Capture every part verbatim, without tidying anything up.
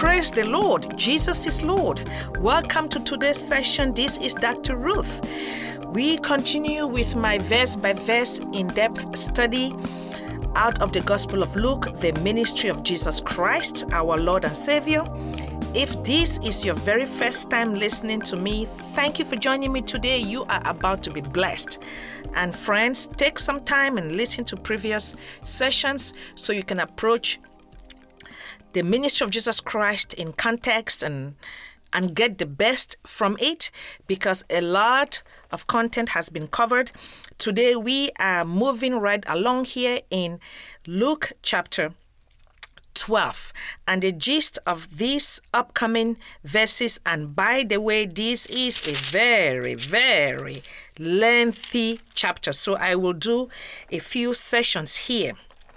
Praise the Lord. Jesus is Lord. Welcome to today's session. This is Doctor Ruth. We continue with my verse-by-verse in-depth study out of the Gospel of Luke, the ministry of Jesus Christ, our Lord and Savior. If this is your very first time listening to me, thank you for joining me today. You are about to be blessed. And friends, take some time and listen to previous sessions so you can approach the ministry of Jesus Christ in context and and get the best from it, because a lot of content has been covered. Today we are moving right along here in Luke chapter twelve, and the gist of these upcoming verses, and by the way, this is a very, very lengthy chapter, so I will do a few sessions here.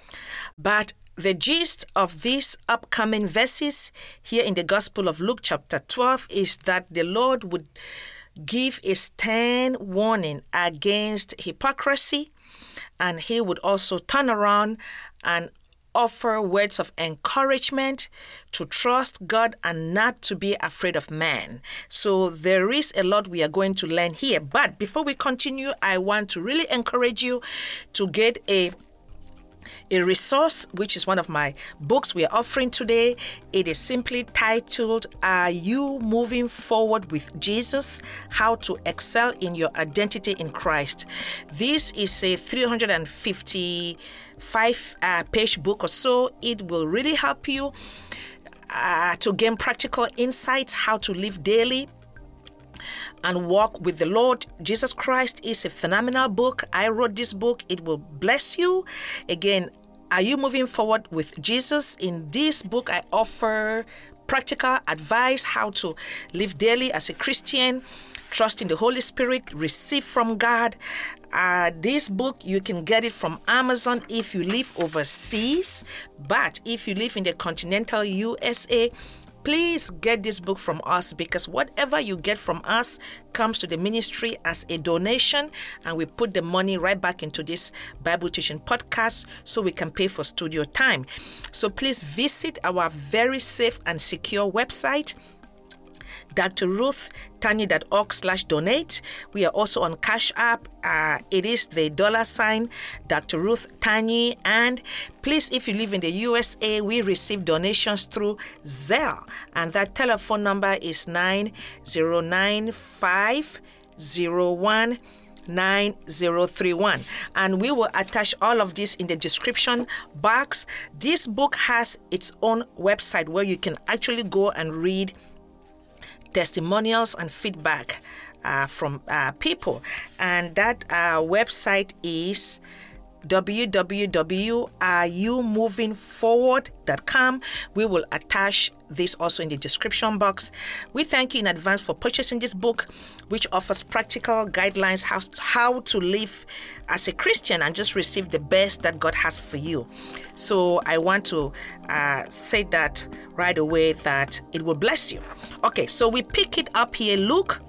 But the gist of these upcoming verses here in the Gospel of Luke chapter twelve is that the Lord would give a stern warning against hypocrisy, and he would also turn around and offer words of encouragement to trust God and not to be afraid of man. So there is a lot we are going to learn here. But before we continue, I want to really encourage you to get a A resource, which is one of my books we are offering today. It is simply titled, Are You Moving Forward with Jesus? How to Excel in Your Identity in Christ. This is a three hundred fifty-five uh, page book or so. It will really help you uh, to gain practical insights, how to live daily and walk with the Lord. Jesus Christ is a phenomenal book. I wrote this book. It will bless you. Again, are you moving forward with Jesus? In this book, I offer practical advice how to live daily as a Christian, trust in the Holy Spirit, receive from God. Uh, this book, you can get it from Amazon if you live overseas. But if you live in the continental U S A, please get this book from us, because whatever you get from us comes to the ministry as a donation, and we put the money right back into this Bible teaching podcast so we can pay for studio time. So please visit our very safe and secure website, d r ruth tanya dot org slash donate. We are also on Cash App. Uh, it is the dollar sign Doctor Ruth Tanya. And please, if you live in the U S A, we receive donations through Zelle. And that telephone number is nine zero nine five zero one nine zero three one, and we will attach all of this in the description box. This book has its own website where you can actually go and read testimonials and feedback uh, from uh, people, and that uh, website is w w w dot are you moving forward dot com. We will attach this also in the description box. We thank you in advance for purchasing this book, which offers practical guidelines how, how to live as a Christian and just receive the best that God has for you. So I want to uh, say that right away, that it will bless you. Okay, so we pick it up here, Luke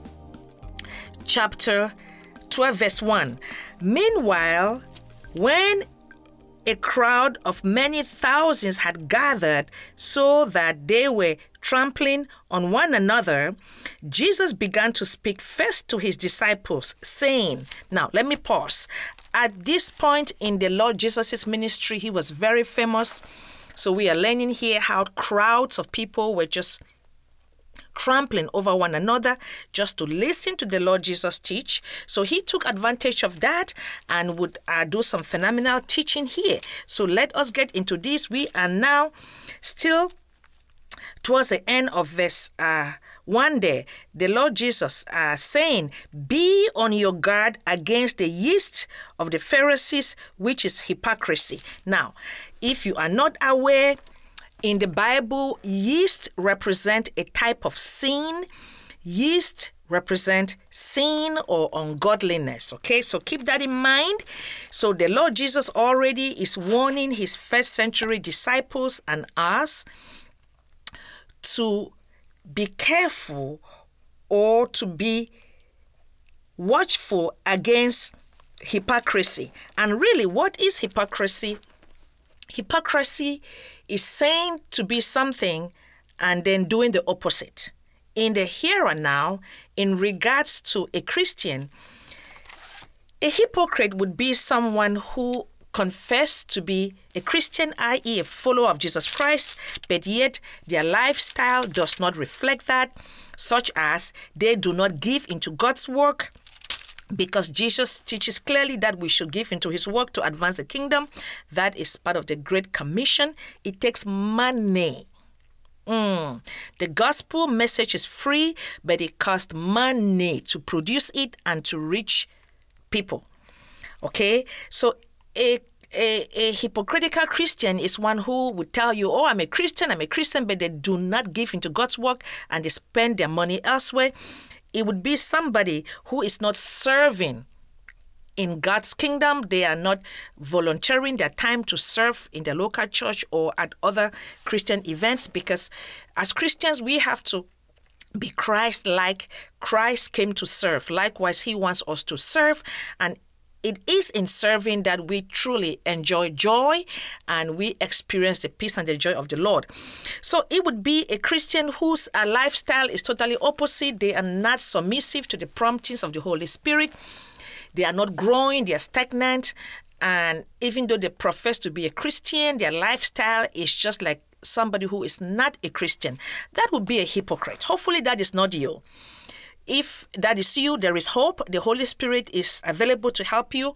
chapter twelve, verse one. Meanwhile, when a crowd of many thousands had gathered so that they were trampling on one another, Jesus began to speak first to his disciples, saying, now let me pause. At this point in the Lord Jesus' ministry, he was very famous. So we are learning here how crowds of people were just trampling over one another just to listen to the Lord Jesus teach. So he took advantage of that and would uh, do some phenomenal teaching here. So let us get into this. We are now still towards the end of verse uh, one day. The Lord Jesus uh, saying, be on your guard against the yeast of the Pharisees, which is hypocrisy. Now, if you are not aware, in the Bible, yeast represent a type of sin. Yeast represent sin or ungodliness. Okay, so keep that in mind. So the Lord Jesus already is warning his first century disciples and us to be careful or to be watchful against hypocrisy. And really, what is hypocrisy? Hypocrisy is saying to be something and then doing the opposite. In the here and now, in regards to a Christian, a hypocrite would be someone who confessed to be a Christian, that is a follower of Jesus Christ, but yet their lifestyle does not reflect that, such as they do not give into God's work, because Jesus teaches clearly that we should give into his work to advance the kingdom. That is part of the Great Commission. It takes money. Mm. The gospel message is free, but it costs money to produce it and to reach people. Okay? So a, a, a hypocritical Christian is one who would tell you, oh, I'm a Christian, I'm a Christian, but they do not give into God's work and they spend their money elsewhere. It would be somebody who is not serving in God's kingdom. They are not volunteering their time to serve in the local church or at other Christian events, because as Christians, we have to be Christ-like. Christ came to serve. Likewise, he wants us to serve, and it is in serving that we truly enjoy joy and we experience the peace and the joy of the Lord. So it would be a Christian whose uh, lifestyle is totally opposite. They are not submissive to the promptings of the Holy Spirit. They are not growing. They are stagnant. And even though they profess to be a Christian, their lifestyle is just like somebody who is not a Christian. That would be a hypocrite. Hopefully that is not you. If that is you, there is hope. The Holy Spirit is available to help you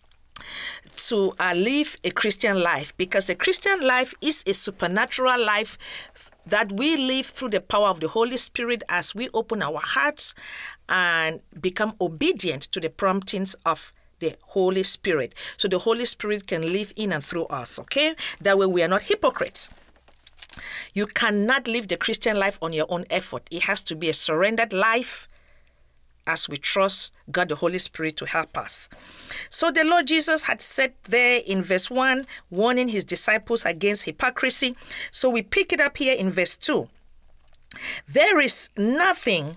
to uh, live a Christian life, because the Christian life is a supernatural life that we live through the power of the Holy Spirit as we open our hearts and become obedient to the promptings of the Holy Spirit. So the Holy Spirit can live in and through us, okay? That way we are not hypocrites. You cannot live the Christian life on your own effort. It has to be a surrendered life as we trust God the Holy Spirit to help us. So the Lord Jesus had said there in verse one, warning his disciples against hypocrisy. So we pick it up here in verse two. There is nothing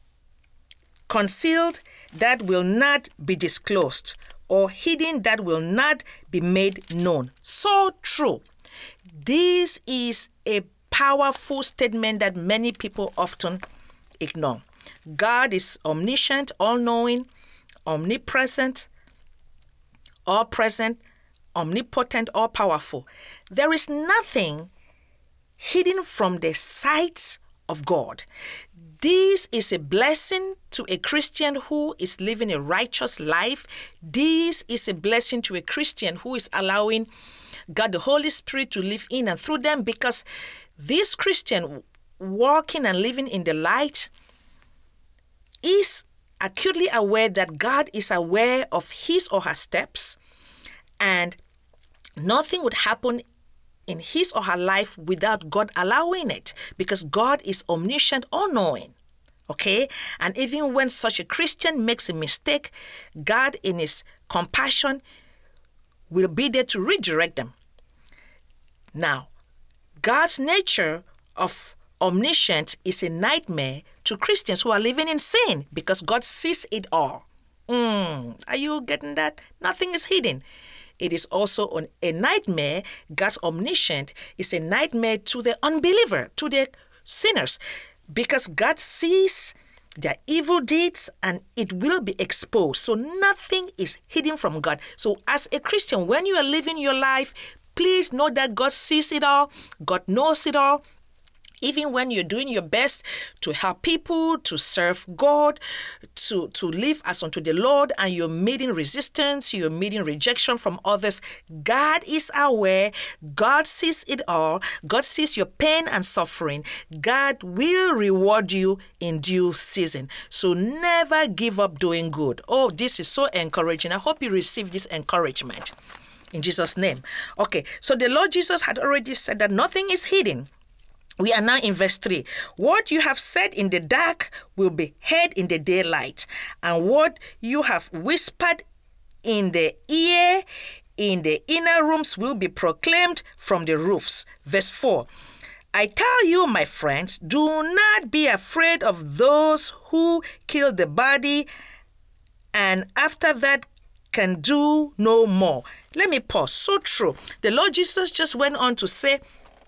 concealed that will not be disclosed, or hidden that will not be made known. So true. This is a powerful statement that many people often ignore. God is omniscient, all-knowing, omnipresent, all-present, omnipotent, all-powerful. There is nothing hidden from the sight of God. This is a blessing to a Christian who is living a righteous life. This is a blessing to a Christian who is allowing God the Holy Spirit to live in and through them, because this Christian walking and living in the light is acutely aware that God is aware of his or her steps, and nothing would happen in his or her life without God allowing it, because God is omniscient, all-knowing. Okay? And even when such a Christian makes a mistake, God in his compassion will be there to redirect them. Now, God's nature of omniscience is a nightmare to Christians who are living in sin, because God sees it all. Mm, are you getting that? Nothing is hidden. It is also a nightmare. God's omniscience is a nightmare to the unbeliever, to the sinners, because God sees their evil deeds and it will be exposed. So nothing is hidden from God. So as a Christian, when you are living your life, please know that God sees it all. God knows it all. Even when you're doing your best to help people, to serve God, to, to live as unto the Lord, and you're meeting resistance, you're meeting rejection from others, God is aware. God sees it all. God sees your pain and suffering. God will reward you in due season. So never give up doing good. Oh, this is so encouraging. I hope you receive this encouragement in Jesus' name. Okay, so the Lord Jesus had already said that nothing is hidden. We are now in verse three. What you have said in the dark will be heard in the daylight, and what you have whispered in the ear in the inner rooms will be proclaimed from the roofs. Verse four. I tell you, my friends, do not be afraid of those who kill the body and after that can do no more. Let me pause. So true. The Lord Jesus just went on to say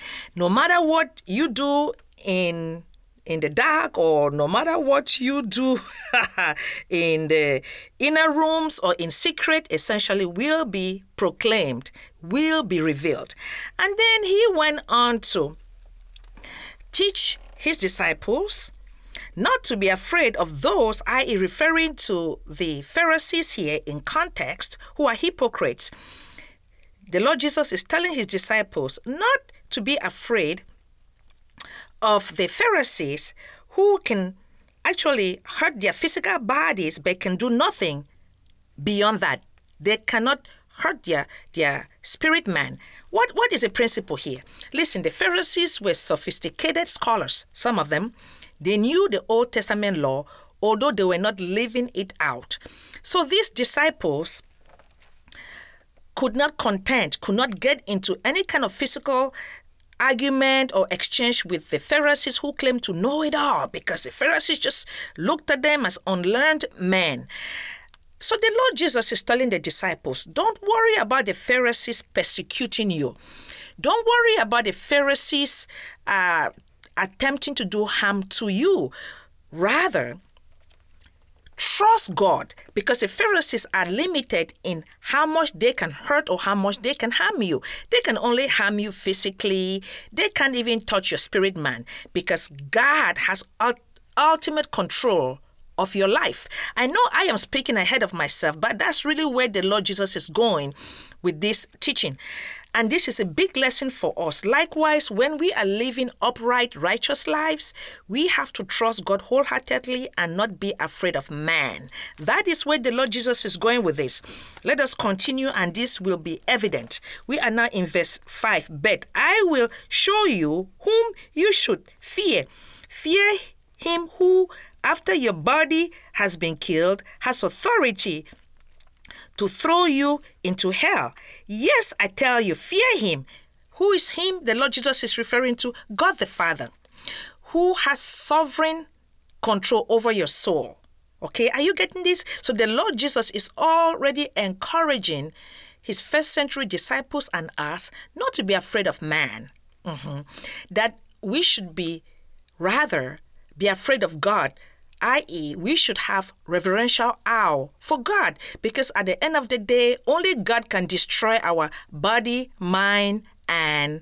No matter what you do in in the dark, or no matter what you do in the inner rooms or in secret, essentially will be proclaimed, will be revealed. And then he went on to teach his disciples not to be afraid of those, that is referring to the Pharisees here in context, who are hypocrites. The Lord Jesus is telling his disciples not to be afraid of the Pharisees, who can actually hurt their physical bodies but can do nothing beyond that. They cannot hurt their, their spirit man. What, what is the principle here? Listen, the Pharisees were sophisticated scholars, some of them. They knew the Old Testament law, although they were not living it out. So these disciples could not contend, could not get into any kind of physical argument or exchange with the Pharisees, who claimed to know it all, because the Pharisees just looked at them as unlearned men. So the Lord Jesus is telling the disciples, don't worry about the Pharisees persecuting you. Don't worry about the Pharisees uh, attempting to do harm to you. Rather, trust God, because the Pharisees are limited in how much they can hurt or how much they can harm you. They can only harm you physically. They can't even touch your spirit man, because God has ultimate control of your life. I know I am speaking ahead of myself, but that's really where the Lord Jesus is going with this teaching. And this is a big lesson for us. Likewise, when we are living upright, righteous lives, we have to trust God wholeheartedly and not be afraid of man. That is where the Lord Jesus is going with this. Let us continue, and this will be evident. We are now in verse five. But I will show you whom you should fear. Fear him who, after your body has been killed, has authority to throw you into hell. Yes, I tell you, fear him. Who is him? The Lord Jesus is referring to God the Father, who has sovereign control over your soul. Okay, are you getting this? So the Lord Jesus is already encouraging his first century disciples and us not to be afraid of man. Mm-hmm. That we should be, rather, be afraid of God, that is, we should have reverential awe for God, because at the end of the day, only God can destroy our body, mind, and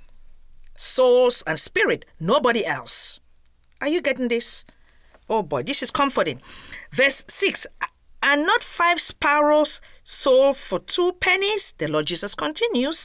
souls and spirit. Nobody else. Are you getting this? Oh boy, this is comforting. Verse six, and not five sparrows sold for two pennies, the Lord Jesus continues,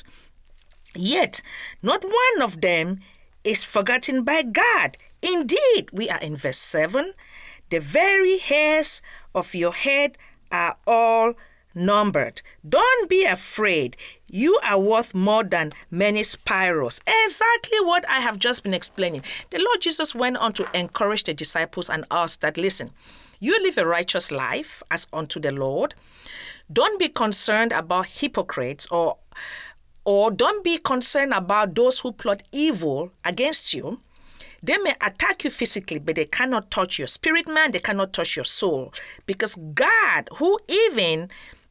yet not one of them is forgotten by God. Indeed, we are in verse seven, the very hairs of your head are all numbered. Don't be afraid. You are worth more than many sparrows. Exactly what I have just been explaining. The Lord Jesus went on to encourage the disciples and us that, listen, you live a righteous life as unto the Lord. Don't be concerned about hypocrites, or, or don't be concerned about those who plot evil against you. They may attack you physically, but they cannot touch your spirit man. They cannot touch your soul. Because God, who even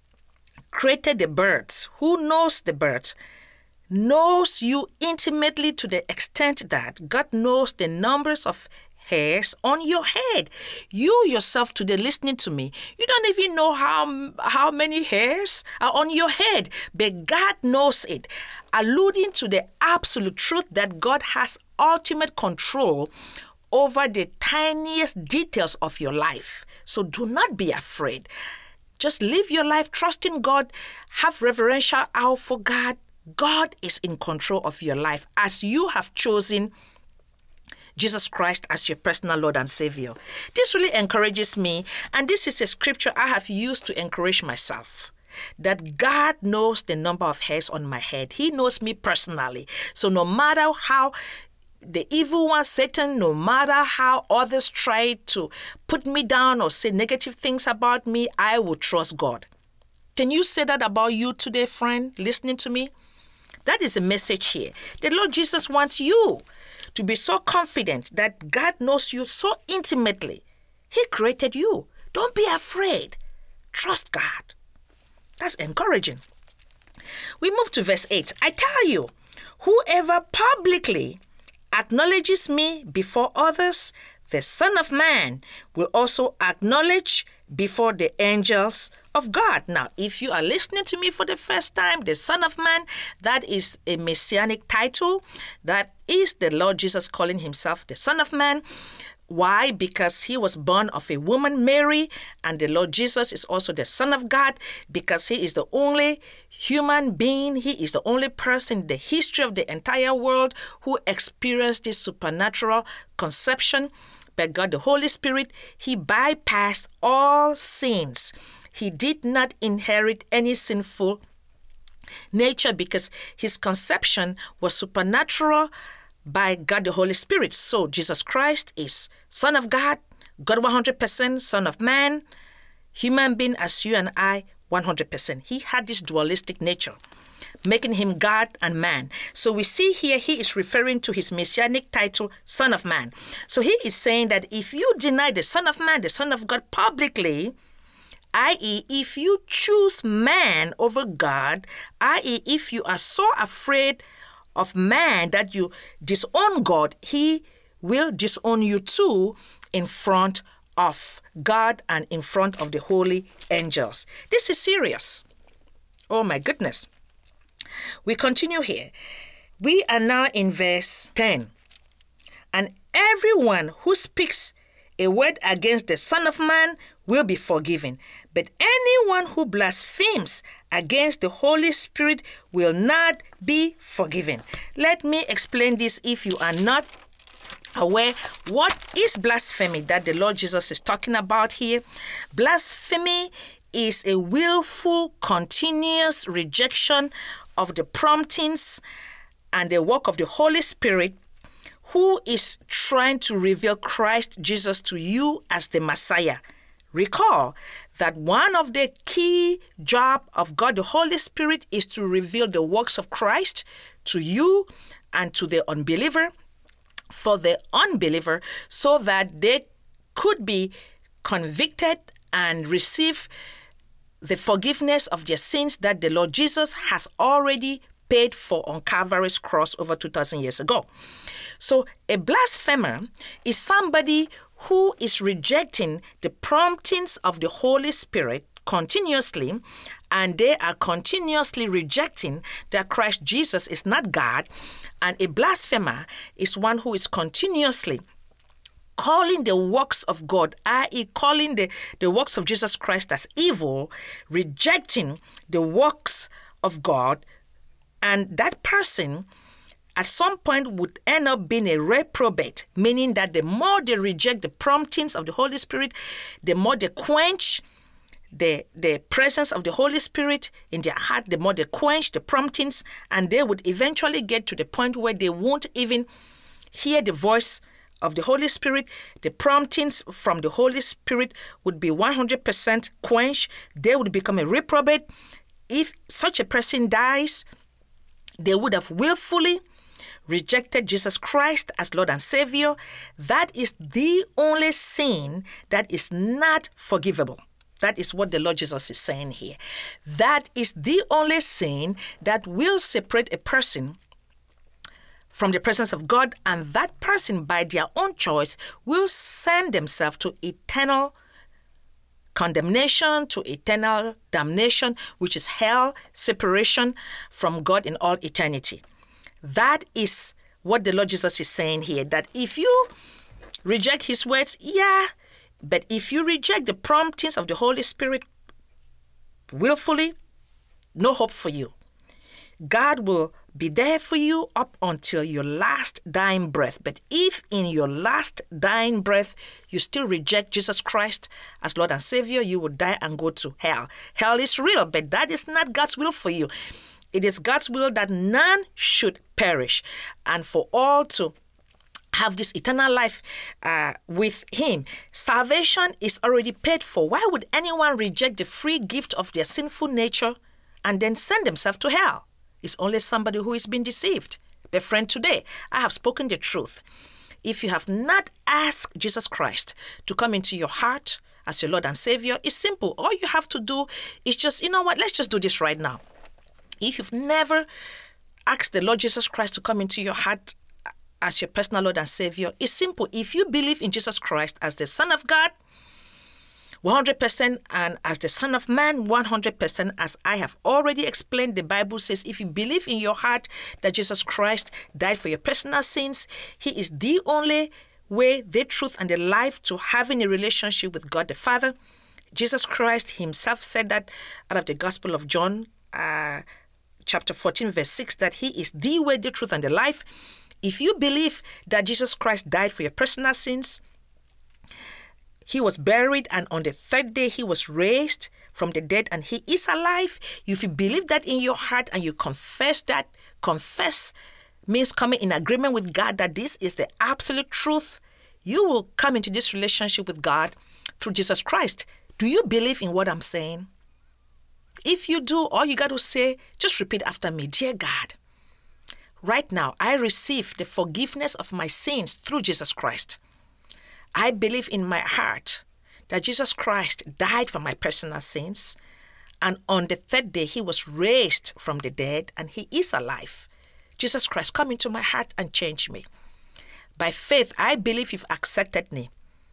created the birds, who knows the birds, knows you intimately to the extent that God knows the numbers of hairs on your head. You yourself today listening to me, you don't even know how, how many hairs are on your head, but God knows it, alluding to the absolute truth that God has ultimate control over the tiniest details of your life. So do not be afraid. Just live your life trusting God. Have reverential awe for God. God is in control of your life as you have chosen Jesus Christ as your personal Lord and Savior. This really encourages me, and this is a scripture I have used to encourage myself, that God knows the number of hairs on my head. He knows me personally. So no matter how the evil one, Satan, no matter how others try to put me down or say negative things about me, I will trust God. Can you say that about you today, friend, listening to me? That is the message here. The Lord Jesus wants you to be so confident that God knows you so intimately. He created you. Don't be afraid. Trust God. That's encouraging. We move to verse eight. I tell you, Whoever publicly acknowledges me before others, the Son of Man will also acknowledge before the angels of God. Now, if you are listening to me for the first time, the Son of Man, that is a messianic title. That is the Lord Jesus calling himself the Son of Man. Why? Because he was born of a woman, Mary, and the Lord Jesus is also the Son of God because he is the only human being, he is the only person in the history of the entire world who experienced this supernatural conception by God the Holy Spirit. He bypassed all sins. He did not inherit any sinful nature because his conception was supernatural by God the Holy Spirit. So Jesus Christ is Son of God, God one hundred percent, Son of Man, human being as you and I, one hundred percent. He had this dualistic nature, making him God and man. So we see here he is referring to his messianic title, Son of Man. So he is saying that if you deny the Son of Man, the Son of God publicly, that is, if you choose man over God, that is, if you are so afraid of man that you disown God, he will disown you too in front of God and in front of the holy angels. This is serious. Oh my goodness. We continue here. We are now in verse ten. And everyone who speaks a word against the Son of Man will be forgiven. But anyone who blasphemes against the Holy Spirit will not be forgiven. Let me explain this if you are not aware. What is blasphemy that the Lord Jesus is talking about here? Blasphemy is a willful, continuous rejection of the promptings and the work of the Holy Spirit, who is trying to reveal Christ Jesus to you as the Messiah. Recall that one of the key jobs of God the Holy Spirit is to reveal the works of Christ to you and to the unbeliever, for the unbeliever, so that they could be convicted and receive the forgiveness of their sins that the Lord Jesus has already paid for on Calvary's cross over two thousand years ago. So a blasphemer is somebody who is rejecting the promptings of the Holy Spirit continuously, and they are continuously rejecting that Christ Jesus is not God. And a blasphemer is one who is continuously calling the works of God, that is calling the, the works of Jesus Christ as evil, rejecting the works of God. And that person at some point would end up being a reprobate, meaning that the more they reject the promptings of the Holy Spirit, the more they quench the, the presence of the Holy Spirit in their heart, the more they quench the promptings, and they would eventually get to the point where they won't even hear the voice of the Holy Spirit. The promptings from the Holy Spirit would be one hundred percent quenched. They would become a reprobate. If such a person dies, they would have willfully rejected Jesus Christ as Lord and Savior. That is the only sin that is not forgivable. That is what the Lord Jesus is saying here. That is the only sin that will separate a person from the presence of God, and that person, by their own choice, will send themselves to eternal condemnation, to eternal damnation, which is hell, separation from God in all eternity. That is what the Lord Jesus is saying here, that if you reject his words, yeah, but if you reject the promptings of the Holy Spirit willfully, no hope for you. God will be there for you up until your last dying breath. But if in your last dying breath you still reject Jesus Christ as Lord and Savior, you will die and go to hell. Hell is real, but that is not God's will for you. It is God's will that none should perish, and for all to have this eternal life uh, with him. Salvation is already paid for. Why would anyone reject the free gift of their sinful nature and then send themselves to hell? It's only somebody who is being deceived. But friend, today, I have spoken the truth. If you have not asked Jesus Christ to come into your heart as your Lord and Savior, it's simple. All you have to do is just, you know what, let's just do this right now. If you've never ask the Lord Jesus Christ to come into your heart as your personal Lord and Savior, it's simple. If you believe in Jesus Christ as the Son of God, one hundred percent, and as the Son of Man, one hundred percent, as I have already explained, the Bible says if you believe in your heart that Jesus Christ died for your personal sins, he is the only way, the truth, and the life to having a relationship with God the Father. Jesus Christ himself said that out of the Gospel of John, uh, chapter fourteen, verse six, that he is the way, the truth, and the life. If you believe that Jesus Christ died for your personal sins, he was buried, and on the third day he was raised from the dead, and he is alive. If you believe that in your heart and you confess that, confess means coming in agreement with God that this is the absolute truth, you will come into this relationship with God through Jesus Christ. Do you believe in what I'm saying? If you do, all you got to say, just repeat after me. Dear God, right now I receive the forgiveness of my sins through Jesus Christ. I believe in my heart that Jesus Christ died for my personal sins, and on the third day he was raised from the dead, and he is alive. Jesus Christ, come into my heart and change me. By faith, I believe you've accepted me.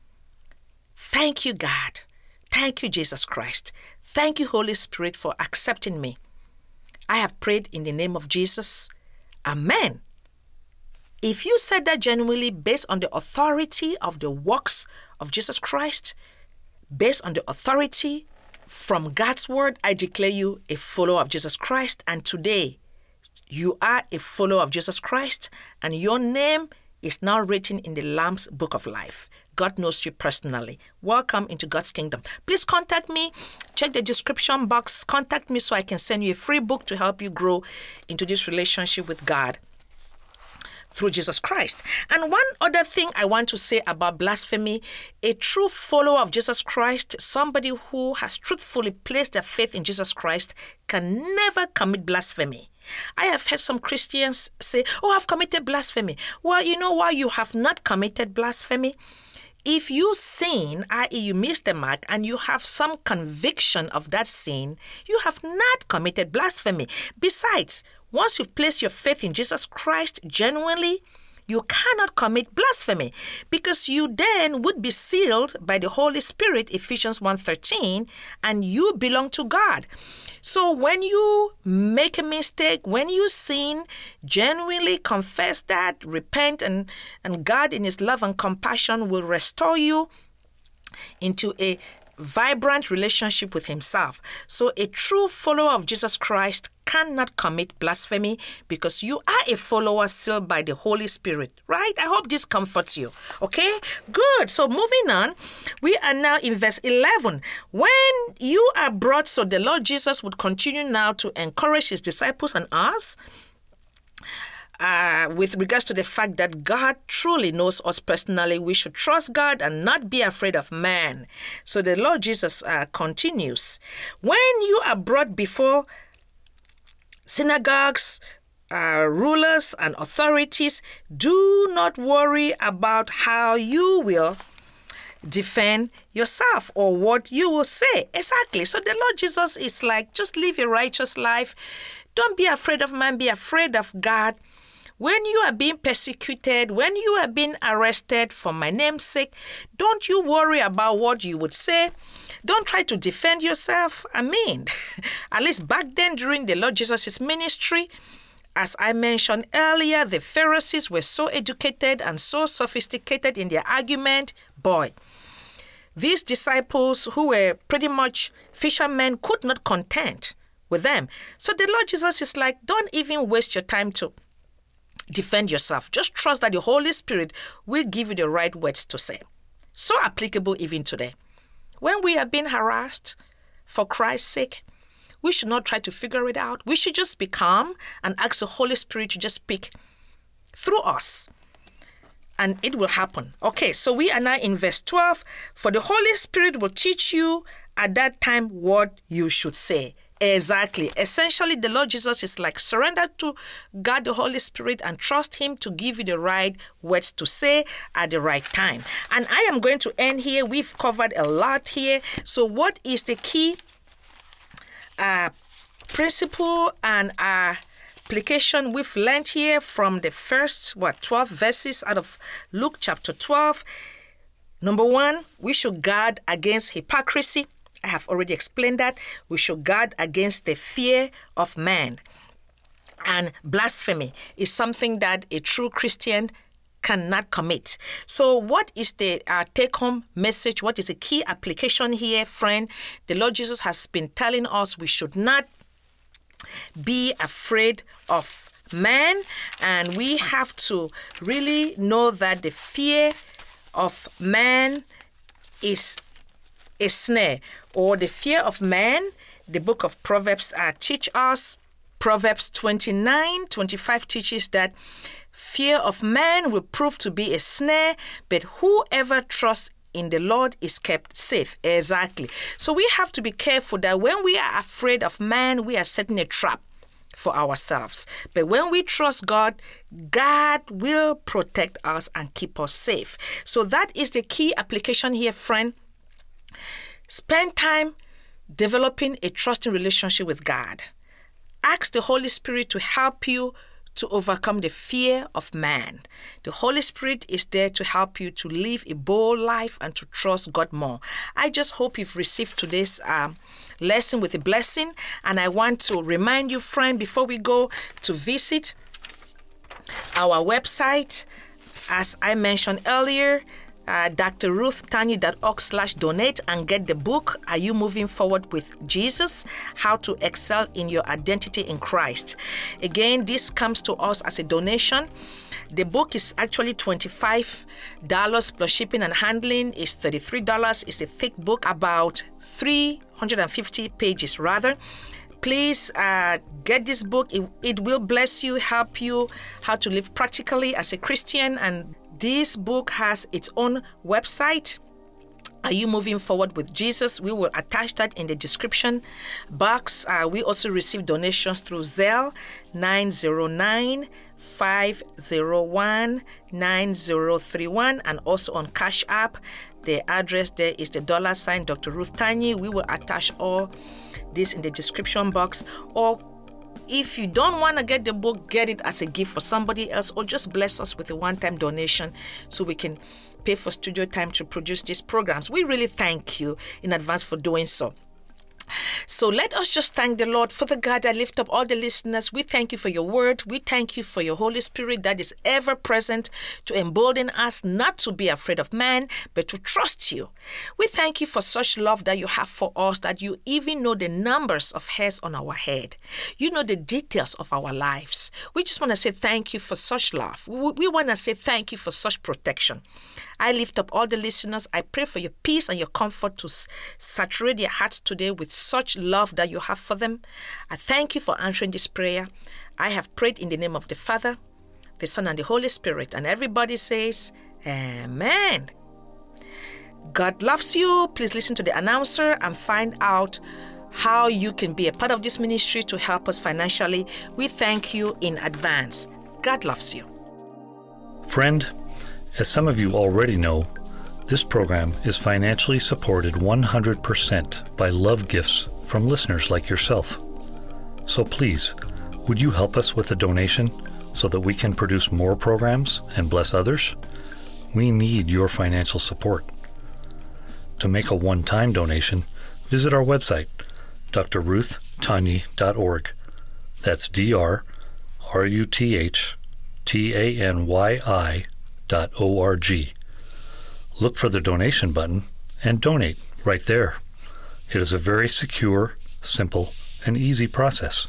Thank you, God. Thank you, Jesus Christ. Thank you, Holy Spirit, for accepting me. I have prayed in the name of Jesus. Amen. If you said that genuinely based on the authority of the works of Jesus Christ, based on the authority from God's word, I declare you a follower of Jesus Christ. And today, you are a follower of Jesus Christ, and your name is now written in the Lamb's Book of Life. God knows you personally. Welcome into God's kingdom. Please contact me. Check the description box. Contact me so I can send you a free book to help you grow into this relationship with God through Jesus Christ. And one other thing I want to say about blasphemy, a true follower of Jesus Christ, somebody who has truthfully placed their faith in Jesus Christ, can never commit blasphemy. I have heard some Christians say, oh, I've committed blasphemy. Well, you know why you have not committed blasphemy? If you sin, that is you miss the mark, and you have some conviction of that sin, you have not committed blasphemy. Besides, once you've placed your faith in Jesus Christ genuinely, you cannot commit blasphemy, because you then would be sealed by the Holy Spirit, Ephesians one thirteen, and you belong to God. So when you make a mistake, when you sin, genuinely confess that, repent, and, and God in his love and compassion will restore you into a vibrant relationship with himself. So a true follower of Jesus Christ cannot commit blasphemy, because you are a follower sealed by the Holy Spirit, right? I hope this comforts you. Okay, good. So moving on, we are now in verse eleven. When you are brought, so the Lord Jesus would continue now to encourage his disciples and us Uh, with regards to the fact that God truly knows us personally. We should trust God and not be afraid of man. So the Lord Jesus uh, continues. When you are brought before synagogues, uh, rulers, and authorities, do not worry about how you will defend yourself or what you will say. Exactly. So the Lord Jesus is like, just live a righteous life. Don't be afraid of man. Be afraid of God. When you are being persecuted, when you are being arrested for my name's sake, don't you worry about what you would say. Don't try to defend yourself. I mean, at least back then during the Lord Jesus' ministry, as I mentioned earlier, the Pharisees were so educated and so sophisticated in their argument. Boy, these disciples who were pretty much fishermen could not contend with them. So the Lord Jesus is like, don't even waste your time to defend yourself. Just trust that the Holy Spirit will give you the right words to say. So applicable even today. When we are being harassed for Christ's sake, we should not try to figure it out. We should just be calm and ask the Holy Spirit to just speak through us. And it will happen. Okay, so we are now in verse twelve. For the Holy Spirit will teach you at that time what you should say. Exactly. Essentially, the Lord Jesus is like, surrender to God, the Holy Spirit, and trust him to give you the right words to say at the right time. And I am going to end here. We've covered a lot here. So what is the key uh, principle and uh, application we've learned here from the first, what, twelve verses out of Luke chapter twelve. Number one, we should guard against hypocrisy. I have already explained that. We should guard against the fear of man. And blasphemy is something that a true Christian cannot commit. So what is the uh, take-home message? What is the key application here, friend? The Lord Jesus has been telling us we should not be afraid of man, and we have to really know that the fear of man is a snare, or the fear of man. The book of Proverbs uh, teach us, Proverbs twenty-nine twenty-five teaches that fear of man will prove to be a snare, but whoever trusts in the Lord is kept safe. Exactly. So we have to be careful that when we are afraid of man, we are setting a trap for ourselves. But when we trust God, God will protect us and keep us safe. So that is the key application here, friend. Spend time developing a trusting relationship with God. Ask the Holy Spirit to help you to overcome the fear of man. The Holy Spirit is there to help you to live a bold life and to trust God more. I just hope you've received today's um, lesson with a blessing. And I want to remind you, friend, before we go, to visit our website. As I mentioned earlier, Uh, dr ruth tanye dot org slash donate and get the book, Are You Moving Forward with Jesus? How to Excel in Your Identity in Christ. Again, this comes to us as a donation. The book is actually twenty-five dollars plus shipping and handling is thirty-three dollars. It's a thick book, about three hundred fifty pages rather. Please uh, get this book. It, it will bless you, help you how to live practically as a Christian. And this book has its own website. Are You Moving Forward with Jesus? We will attach that in the description box. Uh, we also receive donations through Zelle nine zero nine, five zero one, nine zero three one and also on Cash App. The address there is the dollar sign Doctor Ruth Tanye. We will attach all this in the description box. Or if you don't want to get the book, get it as a gift for somebody else, or just bless us with a one-time donation so we can pay for studio time to produce these programs. We really thank you in advance for doing so. So let us just thank the Lord. For the God, I lift up all the listeners. We thank you for your word. We thank you for your Holy Spirit that is ever present to embolden us not to be afraid of man, but to trust you. We thank you for such love that you have for us, that you even know the numbers of hairs on our head. You know the details of our lives. We just want to say thank you for such love. We, we want to say thank you for such protection. I lift up all the listeners. I pray for your peace and your comfort to saturate their hearts today with such love that you have for them. I thank you for answering this prayer. I have prayed in the name of the Father, the Son, and the Holy Spirit. And everybody says, Amen. God loves you. Please listen to the announcer and find out how you can be a part of this ministry to help us financially. We thank you in advance. God loves you. Friend, as some of you already know, this program is financially supported one hundred percent by love gifts from listeners like yourself. So please, would you help us with a donation so that we can produce more programs and bless others? We need your financial support. To make a one-time donation, visit our website, d r ruth tanye dot org. That's D R R U T H T A N Y I dot O R G. Look for the donation button and donate right there. It is a very secure, simple, and easy process.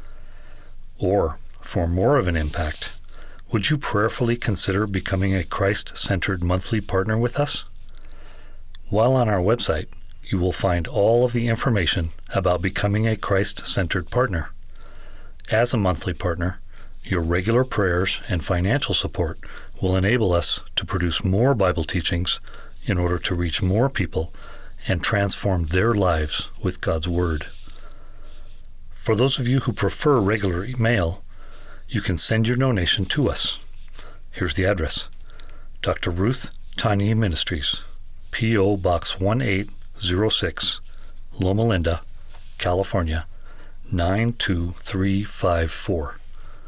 Or, for more of an impact, would you prayerfully consider becoming a Christ-centered monthly partner with us? While on our website, you will find all of the information about becoming a Christ-centered partner. As a monthly partner, your regular prayers and financial support will enable us to produce more Bible teachings in order to reach more people and transform their lives with God's Word. For those of you who prefer regular email, you can send your donation to us. Here's the address: Doctor Ruth Tanye Ministries, P O Box one eight zero six, Loma Linda, California, nine two three five four.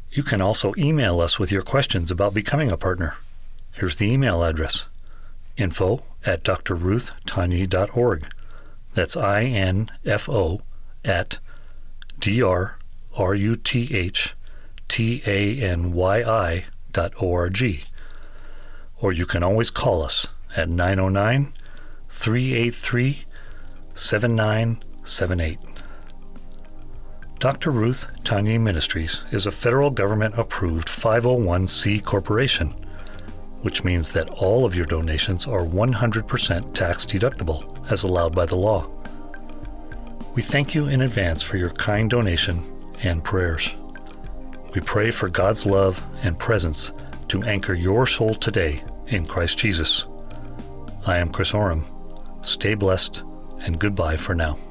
You can also email us with your questions about becoming a partner. Here's the email address: info at d r ruth tanyai dot org. That's I N F O at D R R U T H T A N Y I dot O R G. Or you can always call us at nine oh nine, three eight three, seven nine seven eight. Doctor Ruth Tanyai Ministries is a federal government-approved five oh one c corporation, which means that all of your donations are one hundred percent tax-deductible, as allowed by the law. We thank you in advance for your kind donation and prayers. We pray for God's love and presence to anchor your soul today in Christ Jesus. I am Chris Oram. Stay blessed, and goodbye for now.